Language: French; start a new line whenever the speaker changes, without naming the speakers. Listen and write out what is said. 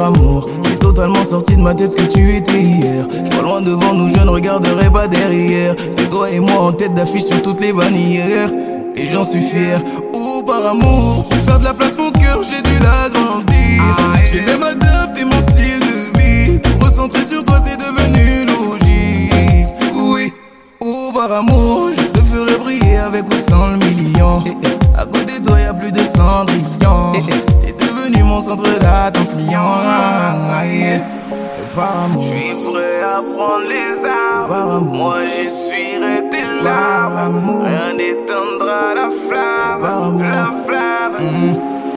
par amour. J'ai totalement sorti de ma tête ce que tu étais hier. Pas loin devant nous, je ne regarderai pas derrière. C'est toi et moi en tête d'affiche sur toutes les bannières. Et j'en suis fier. Oh, par amour, pour faire de la place mon cœur, j'ai dû l'agrandir. J'ai même adapté mon style de vie. Pour recentrer sur toi, c'est devenu logique. Oui, oh, par amour, je te ferai briller avec ou sans le million. À côté de toi, y'a plus de Cendrillon. T'es devenu mon centre d'attention. Par amour,
Je suis prêt à prendre les armes.
par amour,
Moi j'y suis resté
par
là.
amour,
Rien n'éteindra la flamme.
par amour.
La flamme.